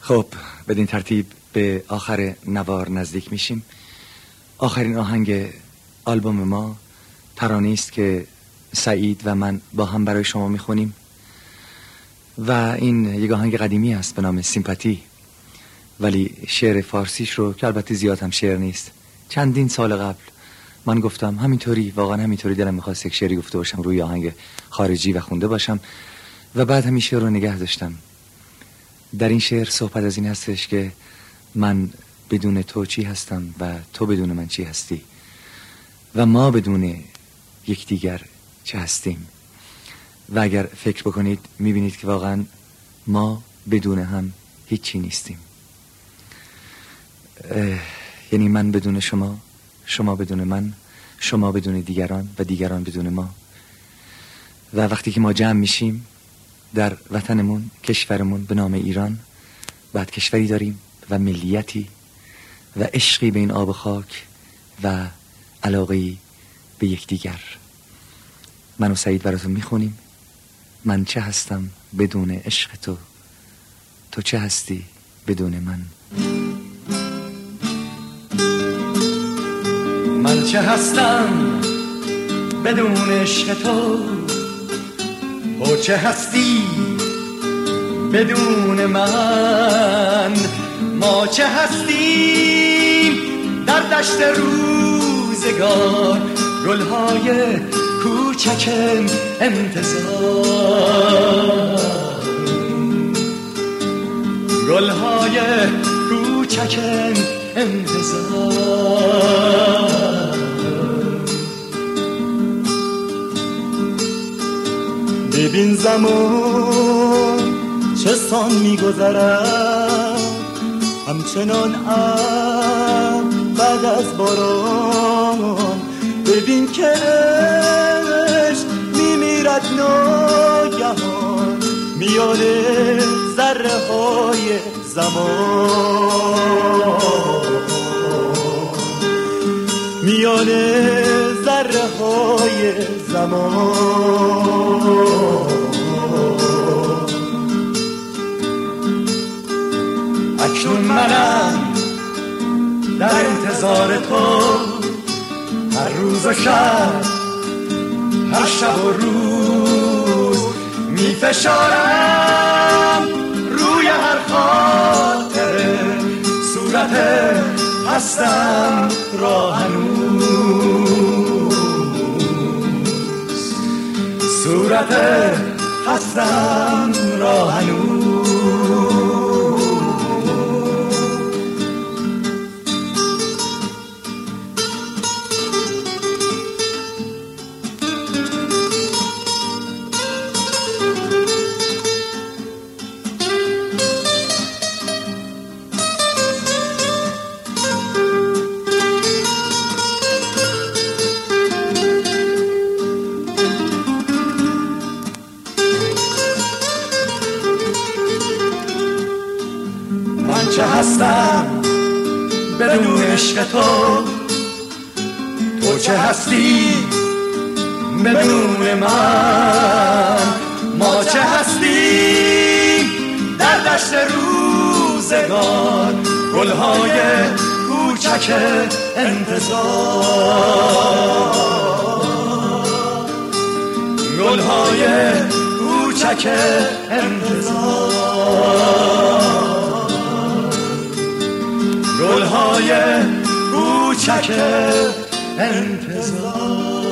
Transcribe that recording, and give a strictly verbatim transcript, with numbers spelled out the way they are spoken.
خب بدین ترتیب به آخر نوار نزدیک میشیم. آخرین آهنگ آلبوم ما ترانه‌ای است که سعید و من با هم برای شما میخونیم و این یک آهنگ قدیمی است به نام سیمپاتی، ولی شعر فارسیش رو که البته زیاد هم شعر نیست، چندین سال قبل من گفتم همینطوری، واقعا همینطوری دلم میخواست یک شعری گفته باشم روی آهنگ خارجی و خونده باشم و بعد همین شعر رو نگه داشتم. در این شعر صحبت از این هستش که من بدون تو چی هستم و تو بدون من چی هستی و ما بدون یکدیگر چه هستیم. و اگر فکر بکنید میبینید که واقعا ما بدون هم هیچی نیستیم. یعنی من بدون شما، شما بدون من، شما بدون دیگران و دیگران بدون ما. و وقتی که ما جمع میشیم در وطنمون، کشورمون به نام ایران، بعد کشوری داریم و ملیتی و عشقی به این آب و خاک و علاقه‌ای به یکدیگر. من و سعید براتون میخونیم من چه هستم بدون عشق تو، تو چه هستی بدون من. من چه هستم بدون عشق تو، تو چه هستی بدون من. ما چه هستیم در دشت روزگار، گلهای کوچک انتظار، گلهای کوچک انتظار. ببین زمان چه سان میگذرد، همچنان ابر بعد از باران. ببین که عشق میمیرد ناگهان میان ذره های زمان، میان ذره های زمان. اکنون منم در انتظار تو، هر روز و شب، هر شب و روز می فشارم روی هر خاطره صورت هستم را هنوز، صورت هستم را هنوز. چه هستم بدون عشق تو، تو چه هستی بدون من. ما چه هستیم در دشت روزگار، گلهای کوچک انتظار، گلهای کوچک انتظار، گلهای کوچک انتظار.